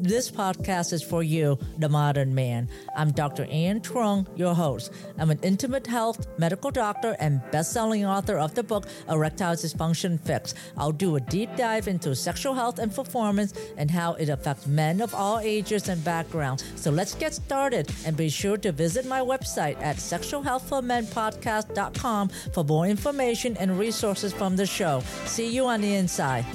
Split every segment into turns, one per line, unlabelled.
This podcast is for you, the modern man. I'm Dr. Ann Trung, your host. I'm an intimate health medical doctor and best-selling author of the book, Erectile Dysfunction Fix. I'll do a deep dive into sexual health and performance and how it affects men of all ages and backgrounds. So let's get started, and be sure to visit my website at sexualhealthformenpodcast.com for more information and resources from the show. See you on the inside.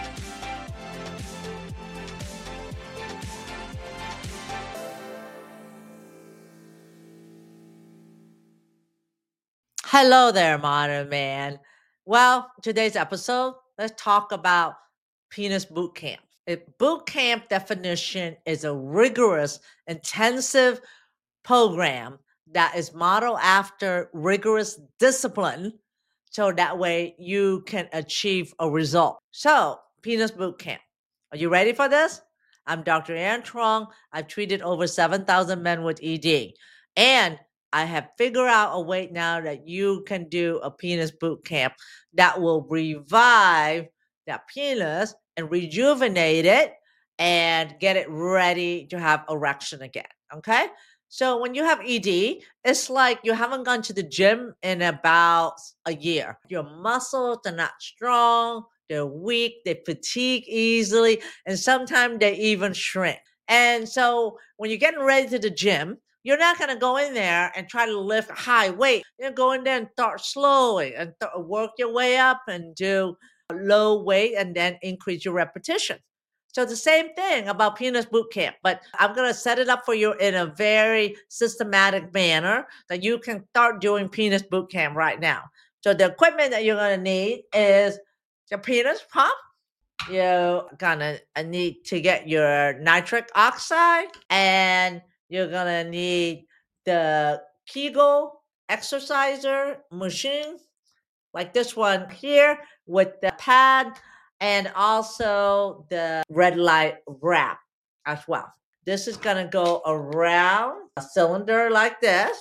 Hello there, modern man. Well, today's episode, let's talk about penis boot camp. A boot camp definition is a rigorous, intensive program that is modeled after rigorous discipline, so that way you can achieve a result. So, penis boot camp. Are you ready for this? I'm Dr. Ann Trung. I've treated over 7,000 men with ED. And I have figured out a way now that you can do a penis boot camp that will revive that penis and rejuvenate it and get it ready to have erection again. Okay? So when you have ED, it's like you haven't gone to the gym in about a year. Your muscles are not strong, they're weak, they fatigue easily, and sometimes they even shrink. And so when you're getting ready to the gym, you're not going to go in there and try to lift high weight. You're going there and start slowly and work your way up and do low weight and then increase your repetition. So the same thing about penis boot camp, but I'm going to set it up for you in a very systematic manner that you can start doing penis boot camp right now. So the equipment that you're going to need is your penis pump. You're going to need to get your nitric oxide, and you're going to need the Kegel exerciser machine, like this one here with the pad, and also the red light wrap as well. This is going to go around a cylinder like this.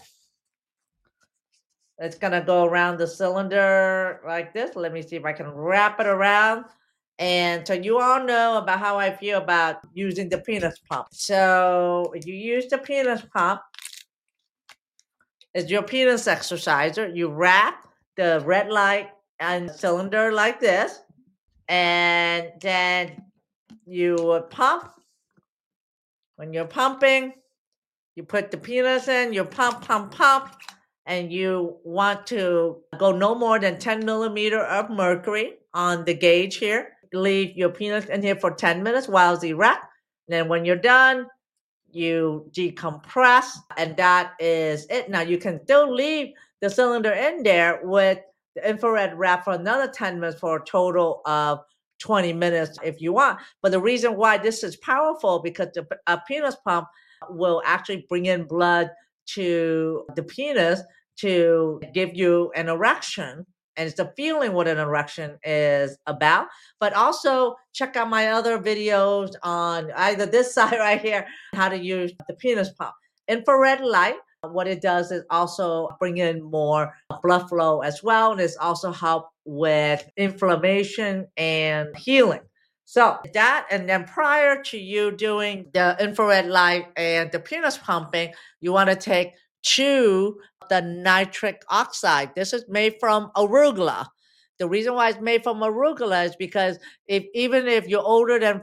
It's going to go around the cylinder like this. Let me see if I can wrap it around. And so you all know about how I feel about using the penis pump. So if you use the penis pump, it's your penis exerciser. You wrap the red light and cylinder like this, and then you would pump. When you're pumping, you put the penis in, you pump, and you want to go no more than 10 millimeter of mercury on the gauge here. Leave your penis in here for 10 minutes while it's erect. Then when you're done, you decompress, and that is it. Now you can still leave the cylinder in there with the infrared wrap for another 10 minutes for a total of 20 minutes if you want. But the reason why this is powerful, because a penis pump will actually bring in blood to the penis to give you an erection. And it's the feeling what an erection is about. But also check out my other videos on either this side right here, how to use the penis pump. Infrared light, what it does is also bring in more blood flow as well. And it's also help with inflammation and healing. So that, and then prior to you doing the infrared light and the penis pumping, you want to take the nitric oxide. This is made from arugula. The reason why it's made from arugula is because even if you're older than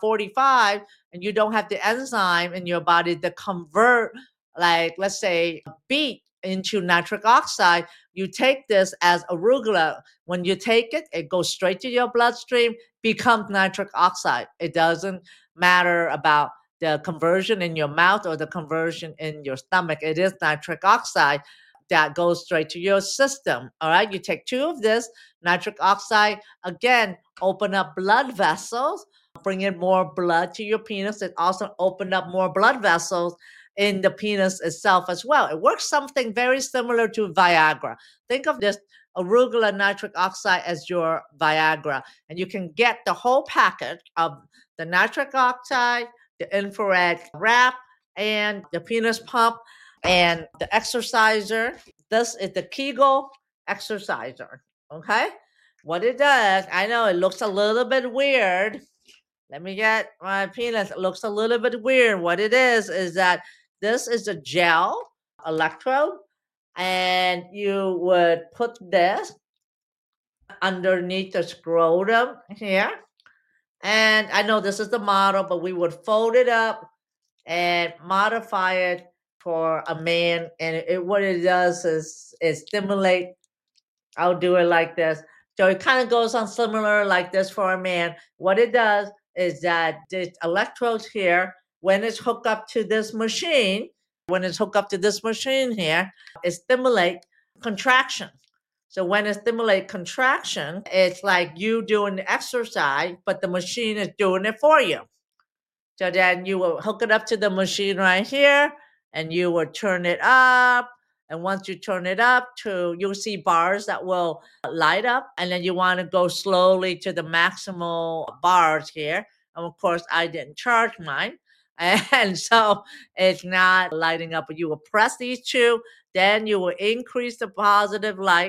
45 and you don't have the enzyme in your body to convert, like let's say beet into nitric oxide, you take this as arugula. When you take it, it goes straight to your bloodstream, becomes nitric oxide. It doesn't matter about the conversion in your mouth or the conversion in your stomach. It is nitric oxide that goes straight to your system. All right, you take 2 of this nitric oxide, again, open up blood vessels, bring in more blood to your penis. It also opened up more blood vessels in the penis itself as well. It works something very similar to Viagra. Think of this arugula nitric oxide as your Viagra, and you can get the whole package of the nitric oxide, the infrared wrap, and the penis pump, and the exerciser. This is the Kegel exerciser, okay? What it does, I know it looks a little bit weird, Let me get my penis. It looks a little bit weird. What it is that this is a gel electrode, and you would put this underneath the scrotum here. And I know this is the model, but we would fold it up and modify it for a man. And what it does is it stimulate. I'll do it like this. So it kind of goes on similar like this for a man. What it does is that the electrodes here, when it's hooked up to this machine, here, it stimulates contraction. So when it stimulates contraction, it's like you doing the exercise, but the machine is doing it for you. So then you will hook it up to the machine right here, and you will turn it up. And once you turn it up you'll see bars that will light up. And then you want to go slowly to the maximal bars here. And of course, I didn't charge mine. And so it's not lighting up, but you will press these two. Then you will increase the positive light.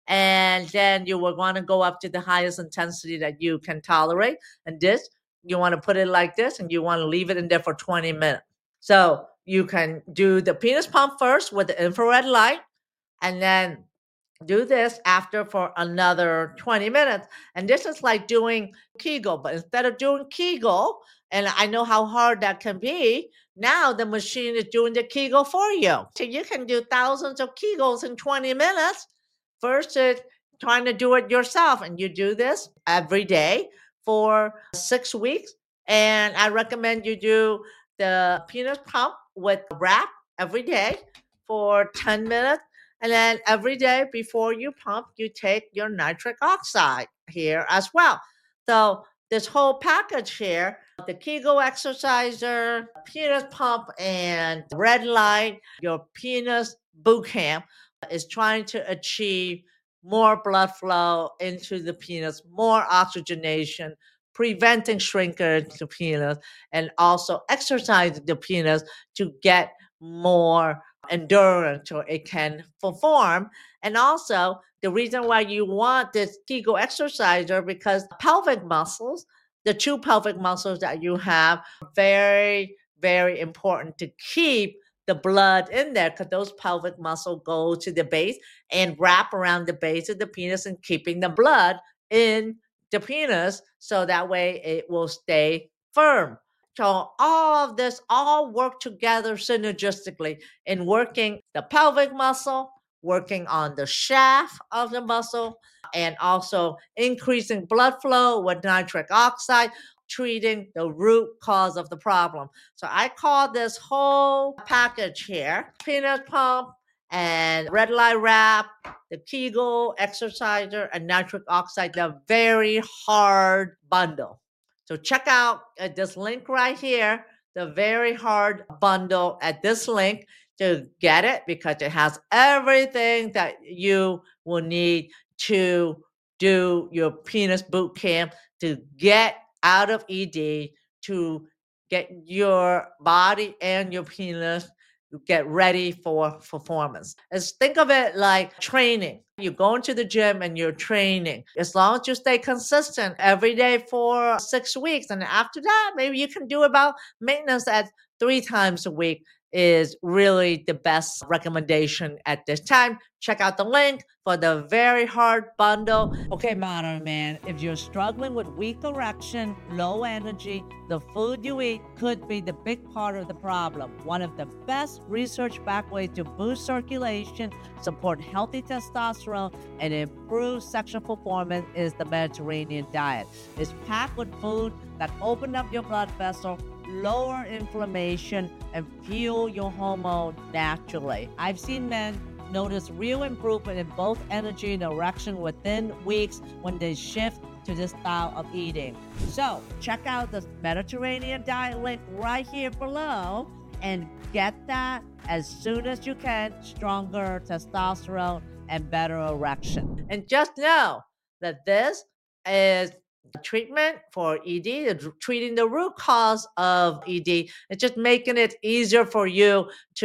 And then you will want to go up to the highest intensity that you can tolerate. And this, you want to put it like this, and you want to leave it in there for 20 minutes. So you can do the penis pump first with the infrared light, and then do this after for another 20 minutes. And this is like doing Kegel, but instead of doing Kegel, and I know how hard that can be, now the machine is doing the Kegel for you. So you can do thousands of Kegels in 20 minutes versus trying to do it yourself. And you do this every day for 6 weeks. And I recommend you do the penis pump with wrap every day for 10 minutes. And then every day before you pump, you take your nitric oxide here as well. So this whole package here, the Kegel exerciser, penis pump, and red light, your penis boot camp is trying to achieve more blood flow into the penis, more oxygenation, preventing shrinkage to penis, and also exercising the penis to get more endurance so it can perform. And also, the reason why you want this Kegel exerciser, because pelvic muscles, the two pelvic muscles that you have, are very, very important to keep the blood in there, because those pelvic muscles go to the base and wrap around the base of the penis and keeping the blood in the penis, so that way it will stay firm. So all of this all work together synergistically in working the pelvic muscle, working on the shaft of the muscle, and also increasing blood flow with nitric oxide, treating the root cause of the problem. So I call this whole package here, penis pump and red light wrap, the Kegel exerciser, and nitric oxide, the very hard bundle. So check out this link right here, the very hard bundle at this link to get it, because it has everything that you will need to do your penis boot camp, to get out of ED, to get your body and your penis get ready for performance. Think of it like training. You go into the gym and you're training. As long as you stay consistent every day for 6 weeks, and after that, maybe you can do about maintenance at 3 times a week, is really the best recommendation at this time. Check out the link for the very hard bundle. Okay, modern man, if you're struggling with weak erection, low energy, the food you eat could be the big part of the problem. One of the best research-backed ways to boost circulation, support healthy testosterone, and improve sexual performance is the Mediterranean diet. It's packed with food that open up your blood vessel, lower inflammation, and fuel your hormone naturally. I've seen men notice real improvement in both energy and erection within weeks when they shift to this style of eating. So check out the Mediterranean diet link right here below and get that as soon as you can. Stronger testosterone and better erection. And just know that this is treatment for ED, treating the root cause of ED. It's just making it easier for you to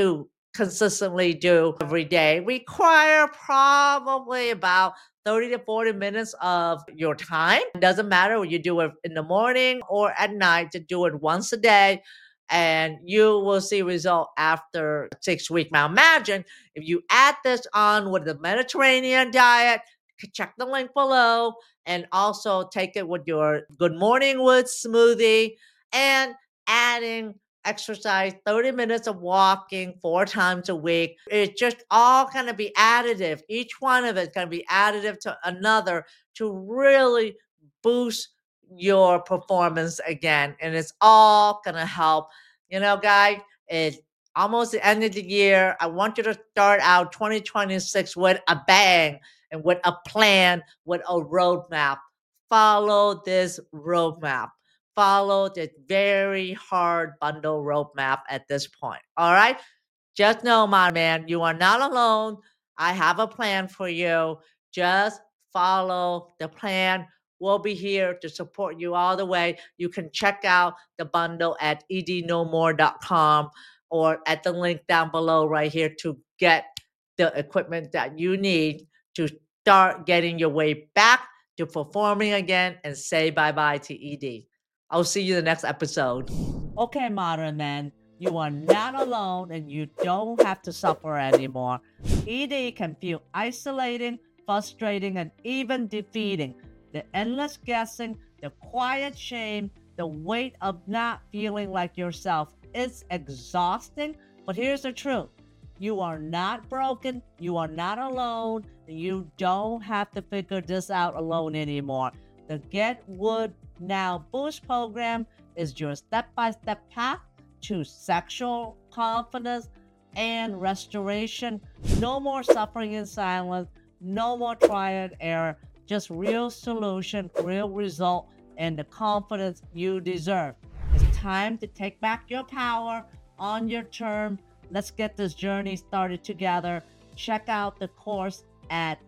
consistently do every day require probably about 30 to 40 minutes of your time. It doesn't matter whether you do it in the morning or at night, to do it once a day, and you will see result after 6 weeks. Now imagine if you add this on with the Mediterranean diet, check the link below, and also take it with your Good Morning Woods smoothie, and adding exercise, 30 minutes of walking 4 times a week. It's just all going to be additive. Each one of it's going to be additive to another to really boost your performance again. And it's all going to help. You know, guys, it's almost the end of the year. I want you to start out 2026 with a bang and with a plan, with a roadmap. Follow this roadmap. Follow the very hard bundle roadmap at this point. All right. Just know, my man, you are not alone. I have a plan for you. Just follow the plan. We'll be here to support you all the way. You can check out the bundle at ednomore.com or at the link down below right here to get the equipment that you need to start getting your way back to performing again and say bye-bye to ED. I'll see you in the next episode. Okay, modern men, you are not alone and you don't have to suffer anymore. ED can feel isolating, frustrating, and even defeating. The endless guessing, the quiet shame, the weight of not feeling like yourself. It's exhausting, but here's the truth. You are not broken, you are not alone, and you don't have to figure this out alone anymore. The Get Wood Now Boost program is your step-by-step path to sexual confidence and restoration. No more suffering in silence, no more trial and error, just real solution, real result, and the confidence you deserve. It's time to take back your power on your terms. Let's get this journey started together. Check out the course at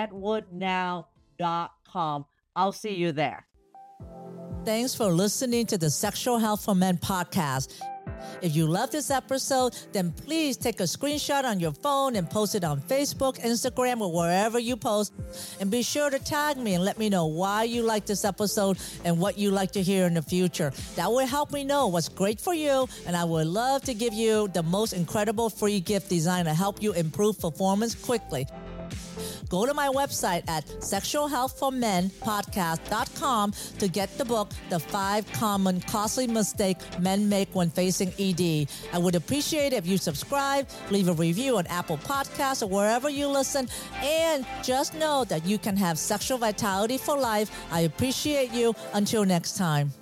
getwoodnow.com. I'll see you there. Thanks for listening to the Sexual Health for Men podcast. If you love this episode, then please take a screenshot on your phone and post it on Facebook, Instagram, or wherever you post. And be sure to tag me and let me know why you like this episode and what you like to hear in the future. That will help me know what's great for you, and I would love to give you the most incredible free gift designed to help you improve performance quickly. Go to my website at sexualhealthformenpodcast.com to get the book, The 5 Common Costly Mistakes Men Make When Facing ED. I would appreciate it if you subscribe, leave a review on Apple Podcasts or wherever you listen, and just know that you can have sexual vitality for life. I appreciate you. Until next time.